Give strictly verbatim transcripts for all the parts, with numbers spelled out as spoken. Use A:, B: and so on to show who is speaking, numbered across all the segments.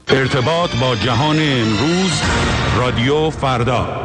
A: ارتباط با جهان امروز، رادیو فردا.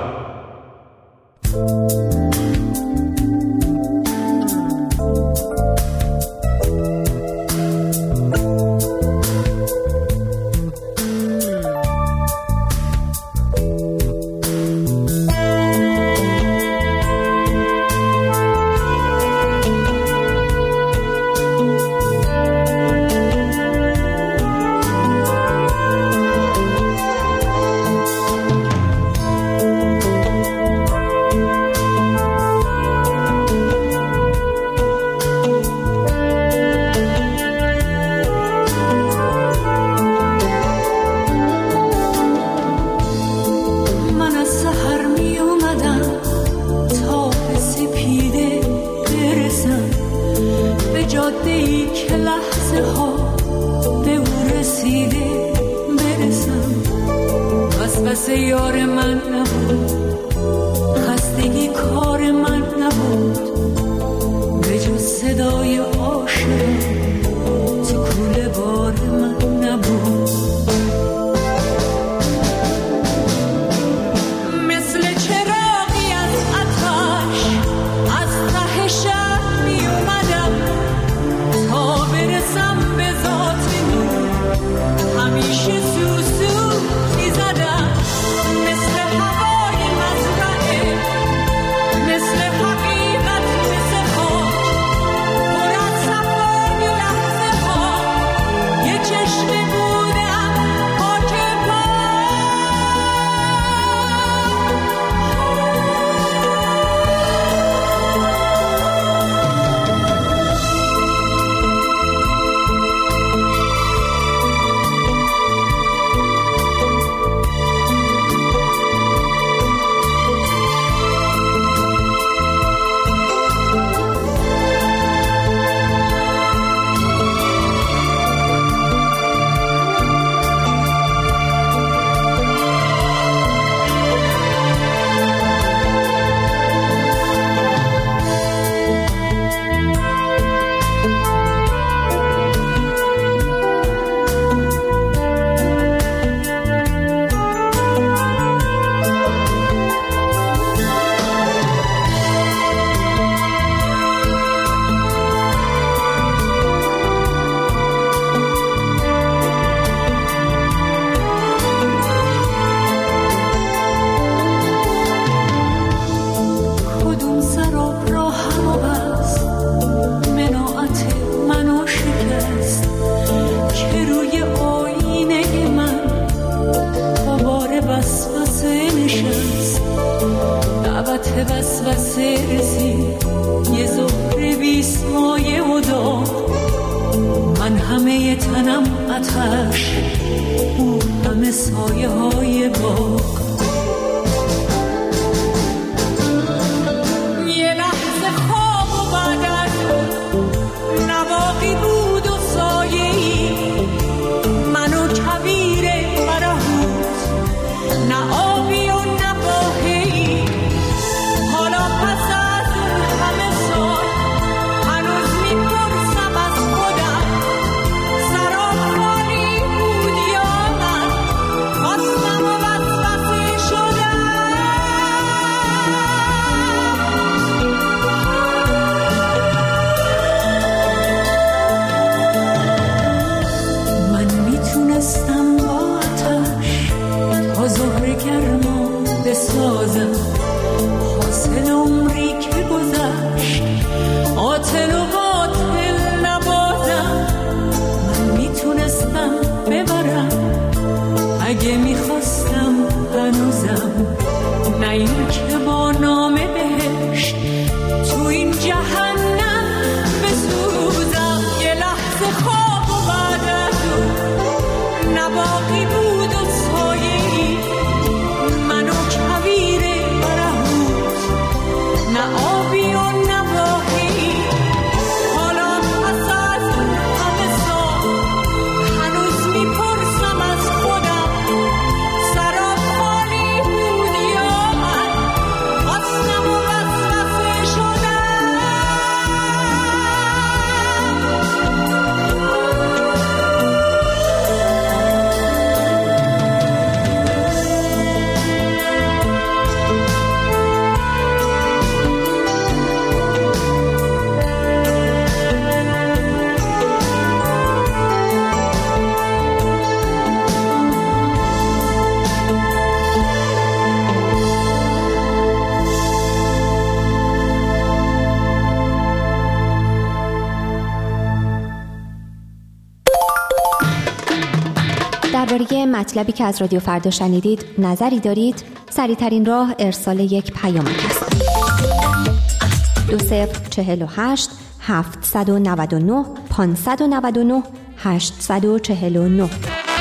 B: Sarav khali bud ya man, khastam vas vas درباره مطلبی که از رادیو فردا شنیدید نظری دارید؟ سریع‌ترین راه ارسال یک پیامک است. دو صفر چهل و هشت هفتصد و نود و نه پانصد و نود و نه هشتصد و چهل و نه.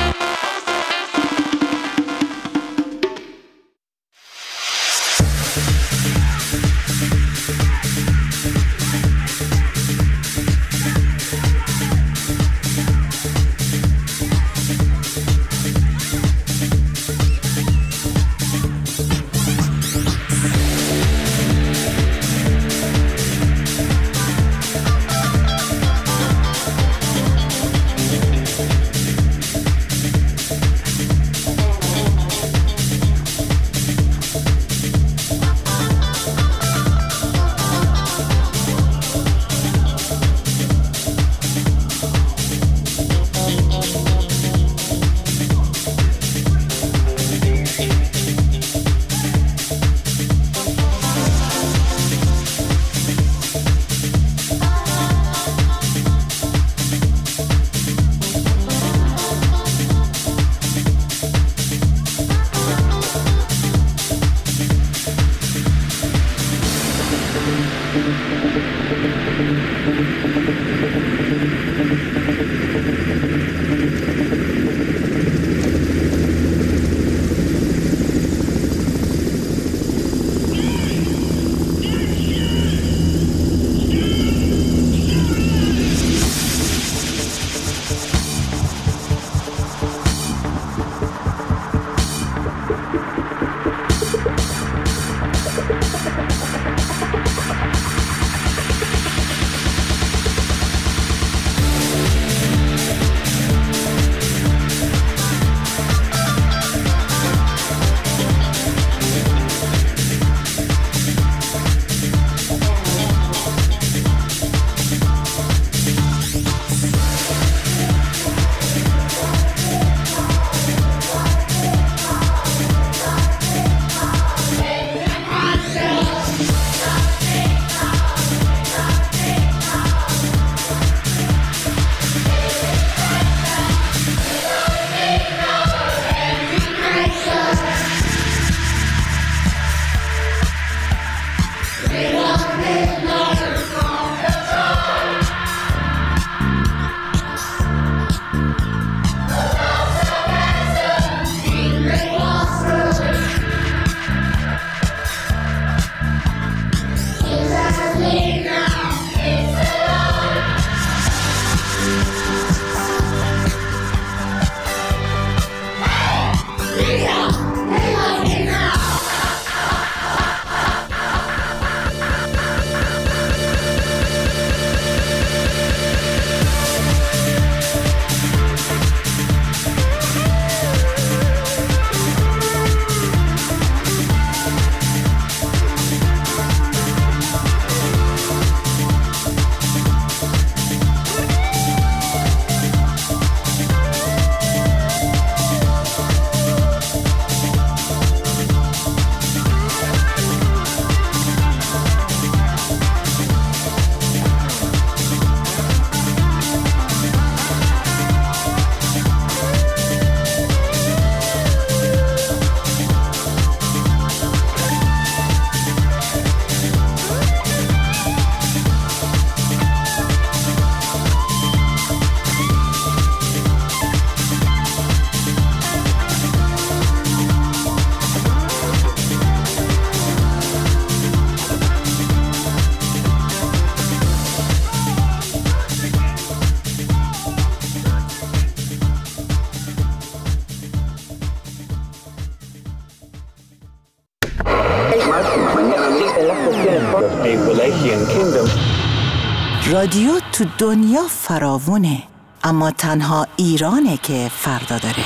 C: رادیو تو دنیا فراوونه، اما تنها ایرانه که فردا داره.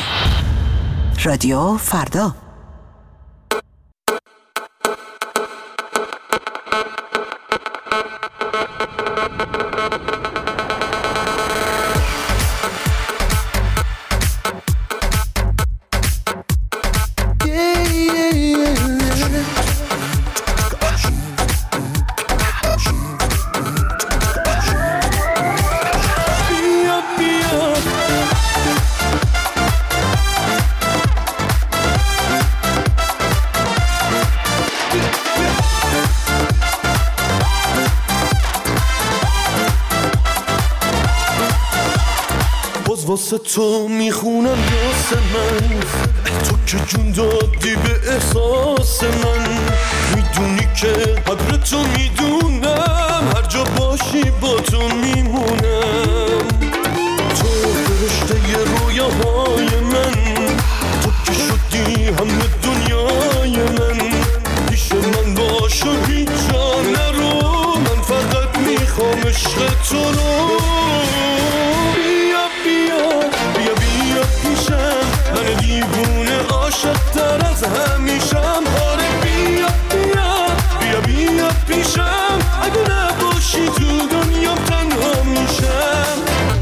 C: رادیو فردا.
D: واسه تو میخونم واسه من، تو که جون دادی به احساس من. میدونی که قدر تو میدونم، هر جا باشی با تو میمونم. تو فرشته ی رویاهای من، تو که شدی همه دنیای من. پیش من باش و هیچ جا نرو، من فقط میخوام عشق تو رو. بیا بیا بیا بیا پیشم، من دیوونه عاشق تر از همیشم. آره بیا بیا بیا بیا پیشم، اگه نباشی تو دنیام تنها میشم.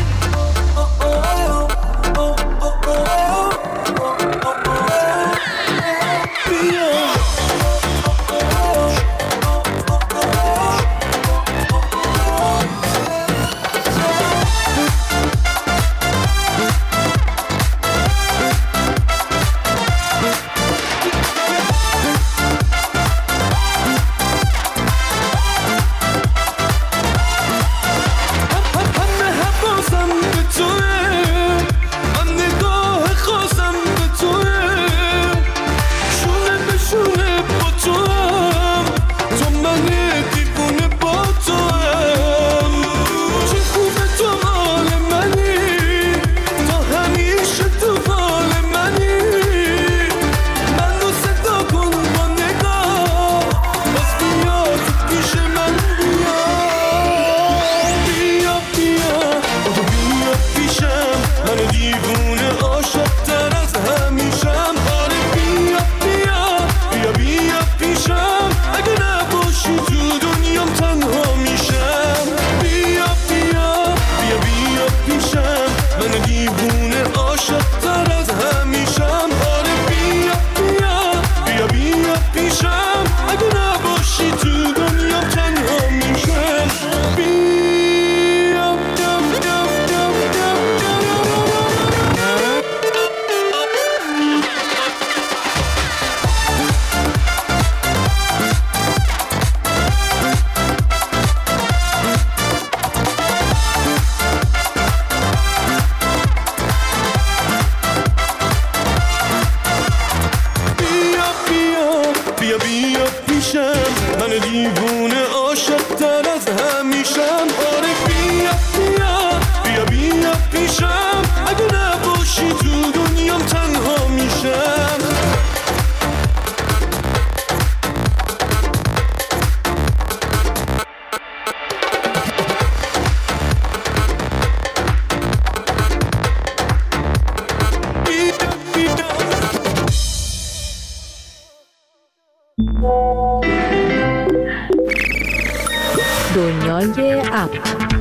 E: دنیای اپ.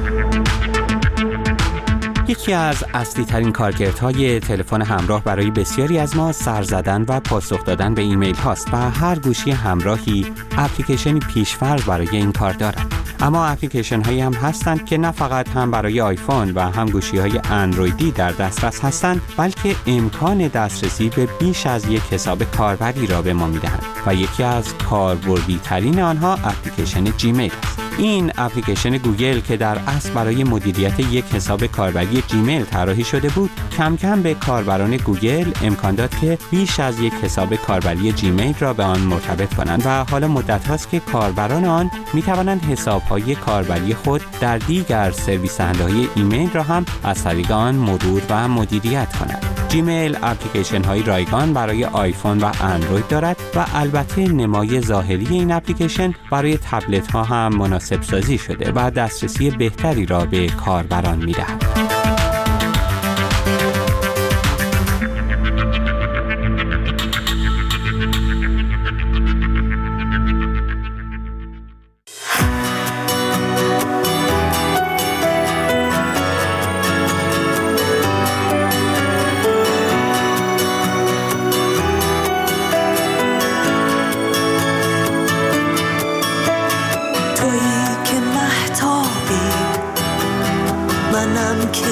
F: یکی از اصلی ترین کارکردهای تلفن همراه برای بسیاری از ما سر زدن و پاسخ دادن به ایمیل هاست و هر گوشی همراهی اپلیکیشنی پیش‌فرض برای این کار دارد. اما اپلیکیشن هایی هم هستند که نه فقط هم برای آیفون و هم گوشی های اندرویدی در دسترس هستند، بلکه امکان دسترسی به بیش از یک حساب کاربری را به ما میدهند و یکی از کاربردی ترین آنها اپلیکیشن جیمیل است. این اپلیکیشن گوگل که در اصل برای مدیریت یک حساب کاربری جیمیل طراحی شده بود، کم کم به کاربران گوگل امکان داد که بیش از یک حساب کاربری جیمیل را به آن مرتبط کنند و حالا مدت هاست که کاربران آن می توانند حساب‌های کاربری خود در دیگر سرویس دهنده‌های ایمیل را هم از طریق آن مرور و مدیریت کنند. جیمیل اپلیکیشن های رایگان برای آیفون و اندروید دارد و البته نمای ظاهری این اپلیکیشن برای تبلت ها هم مناسب سازی شده و دسترسی بهتری را به کاربران می دهد.
G: منم که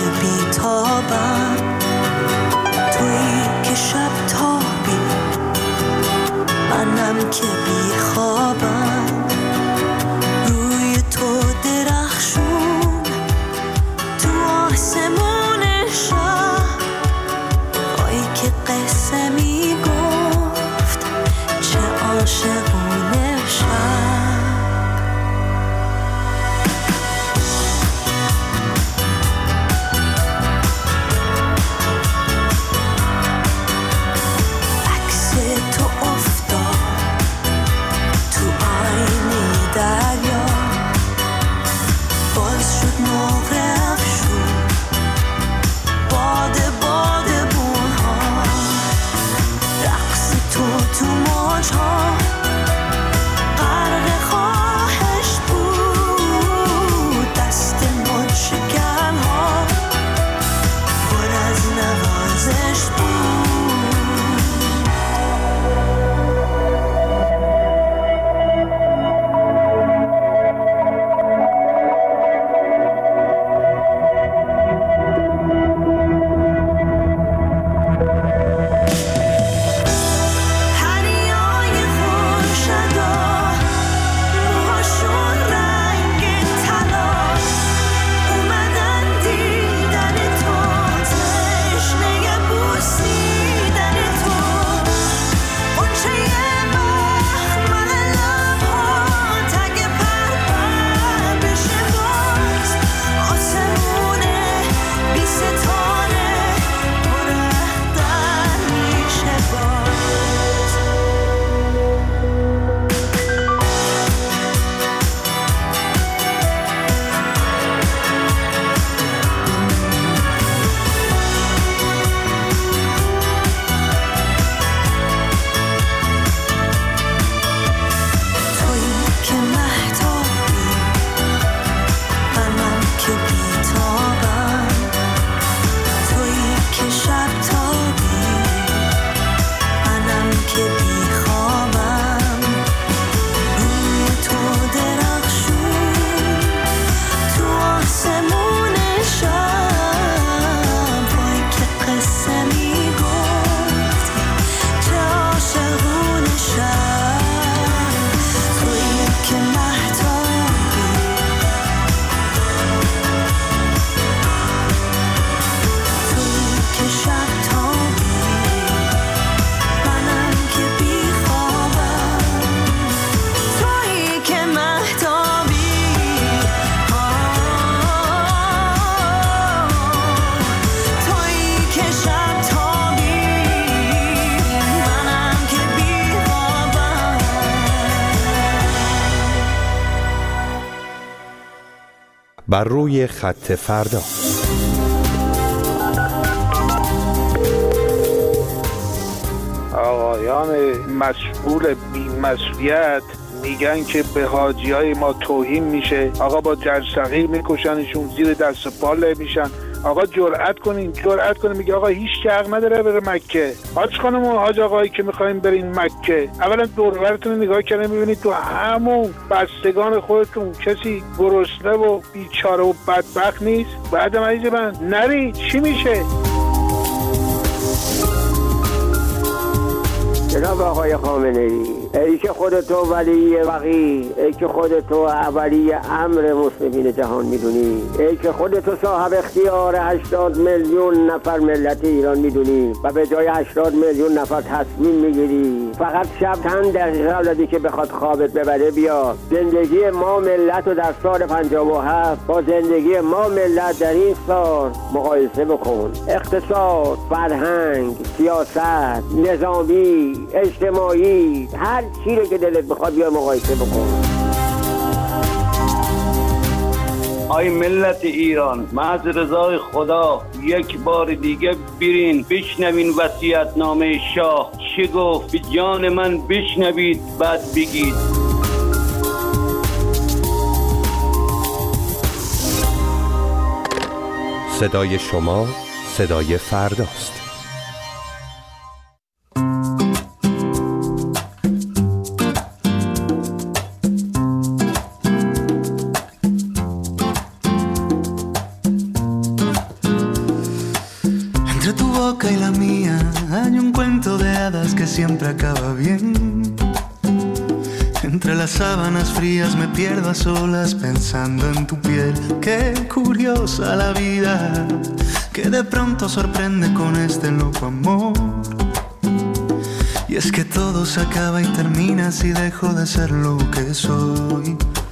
G: بر روی خط فردا.
H: آقایان مسئول بی‌مسئولیت میگن که به حاجیای ما توهین میشه، آقا با جرثقیل میکشنشون، زیر دست پا له میشن. آقا جرأت کنین، جرأت کنین. میگه آقا هیچ که حق نداره بره مکه. حاج خانم و حاج آقایی که میخواین برین مکه، اولا دور و برتون نگاه کردین میبینید تو همون بستگان خودتون کسی گرسنه و بیچاره و بدبخت نیست. بعدم عزیز من نری چی میشه؟
I: جناب آقای خامنه‌ای، ای که خودتو ولی وقی، ای که خودتو ولی امر مسلمین جهان میدونی، ای که خودتو صاحب اختیار هشتاد میلیون نفر ملت ایران میدونی و به جای هشتاد میلیون نفر تصمیم میگیری فقط شب چند دقیقه قبل که بخواد خوابت ببره بیا زندگی ما ملت رو در سال پنجاه و هفت با زندگی ما ملت در این سال مقایسه بکن. اقتصاد، فرهنگ، سیاست، نظامی، اجتماعی، هر چی رو که دلت بخواد بیا مقایسه بکن.
J: آی ملت ایران، محض رضای خدا یک بار دیگه برین بشنوین وصیت‌نامه شاه چه گفت. به جان من بشنوید بعد بگید.
G: صدای شما صدای فرداست.
K: Y la mía hay un cuento de hadas que siempre acaba bien. Entre las sábanas frías me pierdo a solas pensando en tu piel. Qué curiosa la vida, que de pronto sorprende con este loco amor. Y es que todo se acaba y termina si dejo de ser lo que soy.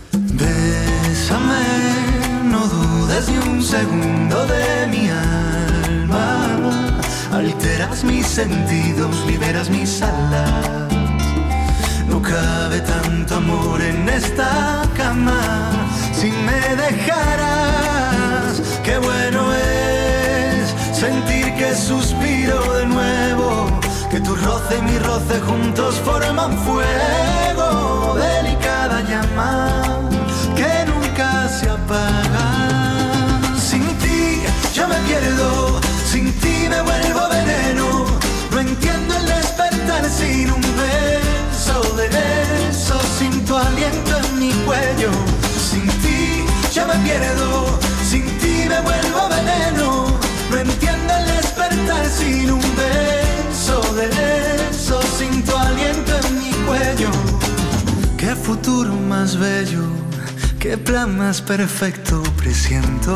K: Bésame, no dudes ni un segundo de mi alma. Alteras mis sentidos, liberas mis alas. No cabe tanto amor en esta cama. Si me dejaras, qué bueno es sentir que suspiro de nuevo, que tu roce y mi roce juntos forman fuego. Delicada llama que nunca se apaga. Sin ti yo me pierdo, sin ti me vuelvo veneno. No entiendo el despertar sin un beso de beso, sin tu aliento en mi cuello. Sin ti ya me pierdo, sin ti me vuelvo veneno. No entiendo el despertar sin un beso de beso, sin tu aliento en mi cuello. Qué futuro más bello, qué plan más perfecto presiento.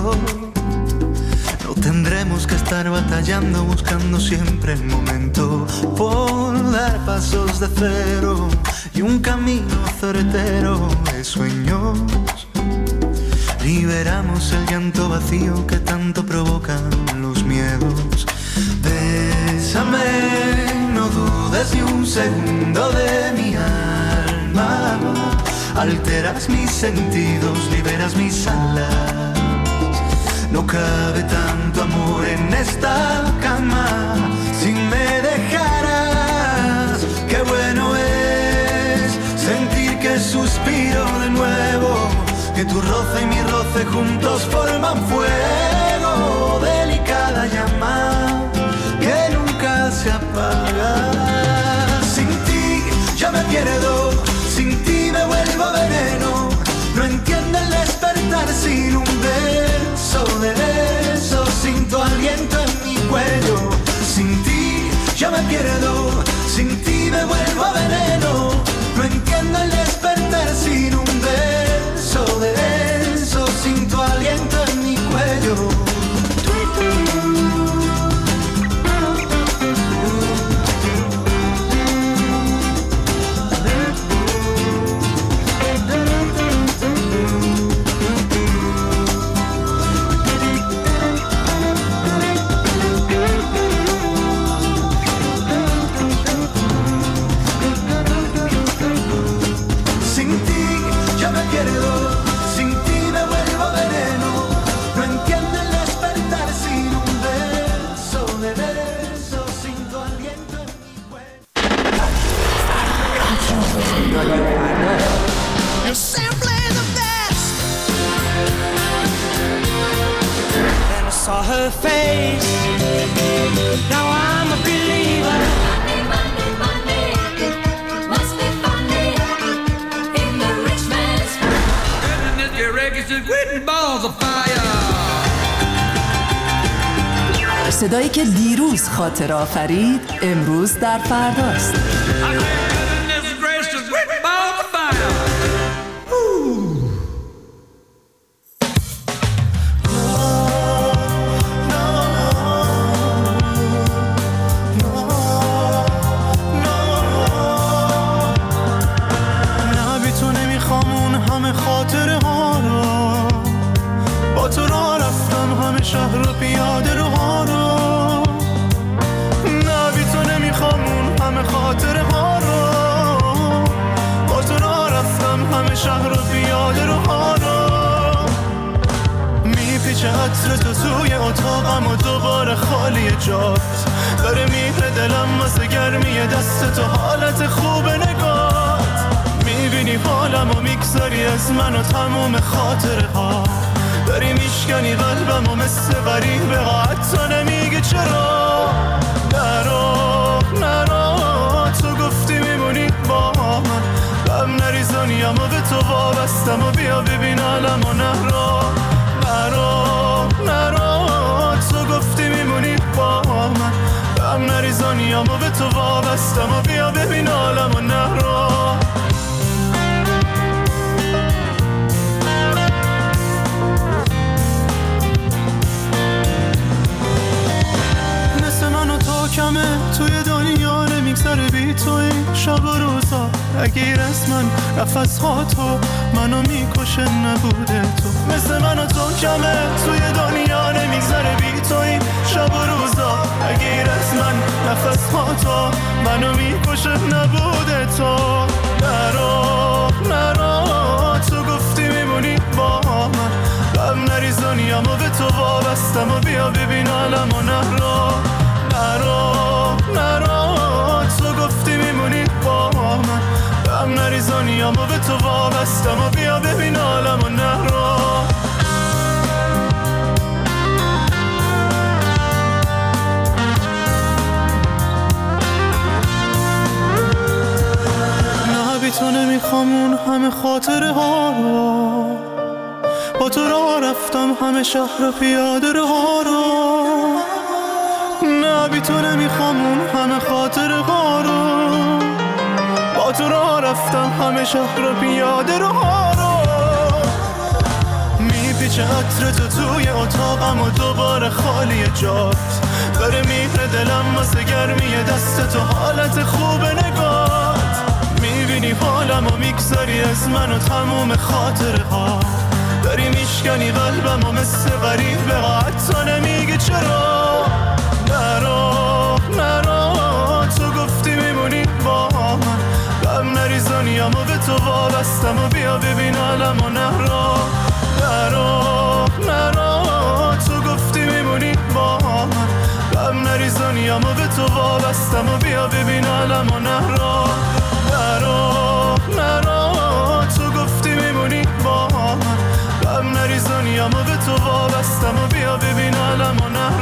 K: Tendremos que estar batallando, buscando siempre el momento por dar pasos de cero y un camino certero de sueños. Liberamos el llanto vacío que tanto provocan los miedos. Bésame, no dudes ni un segundo de mi alma. Alteras mis sentidos, liberas mis alas. No cabe tanto amor en esta cama. Si me dejaras, qué bueno es sentir que suspiro de nuevo, que tu roce y mi roce juntos forman fuego. Delicada llama que nunca se apaga. Sin ti ya me pierdo, sin ti me vuelvo veneno. No entiendo el despertar sin un beso de beso, sin tu aliento en mi cuello. Sin ti ya me pierdo, sin ti me vuelvo veneno. No entiendo el despertar sin un beso de beso, sin tu aliento en mi cuello. Sin ti
L: her face. Now I'm a believer. Monday, Monday, Monday, must be Monday in the rich man's world. And your records are written balls of fire.
C: صدایی که دیروز خاطر آفرید امروز در فرداست.
K: عطر تو توی اتاقم و دوباره خالی جات داره میره دلم واسه گرمی دست تو حالت خوب نگات میبینی حالم و میگذاری از من و تموم خاطره ها داری میشکنی قلبم و مثل غریبه ها حتی نمیگی چرا نرو نرو تو گفتی میمونی با من غم نریزانیم و به تو وابستم و بیا ببین علم و نرو نرو نرو تو گفتی میمونی با من غم نریزانیم و به تو وابستم و بیا ببین عالم و نرو مثل من و تو کمه توی دنیا نمیگذره بی تو این شب و روزا اگه از من نفس ها تو منو میکشه نبوده تو مثل من و تو کمه توی دنیا نمیگذره بی تو این شب و روزا اگه از من نفس ها تو منو میکشه نبوده تو نرو نرو تو گفتی میمونی با من غم نریزانیم و به تو وابستم و بیا ببین عالم و نرو نرو نرو تو گفتی میمونی با من غم نریزانیم و به تو وابستم و بیا ببین عالم و نرو نه بی تو نمیخوام اون همه خاطره ها رو با تو راه رفتم همه شهر و پیاده رو ها رو نه بی تو نمیخوام اون همه خاطره ها رو با تو راه رفتم همه شهر و پیاده رو ها رو میپیچه عطر تو توی اتاقم و دوباره خالی جات داره میره دلم واسه گرمی دست تو حالت خوب نگات میبینی حالم و میگذاری از من و تموم خاطره ها داری میشکنی قلبم و مثل غریبه ها حتی نمیگی چرا نرو نرو تو گفتی میمونی با من غم نریزانیم و به تو وابستم و بیا ببین عالم و نرو نرو نرو تو گفتی میمونی با من غم نریزانیم و به تو وابستم و بیا ببین عالم و نرو نرو نرو تو گفتی میمونی با من غم نریزانیم و به تو وابستم و بیا ببین عالم و نرو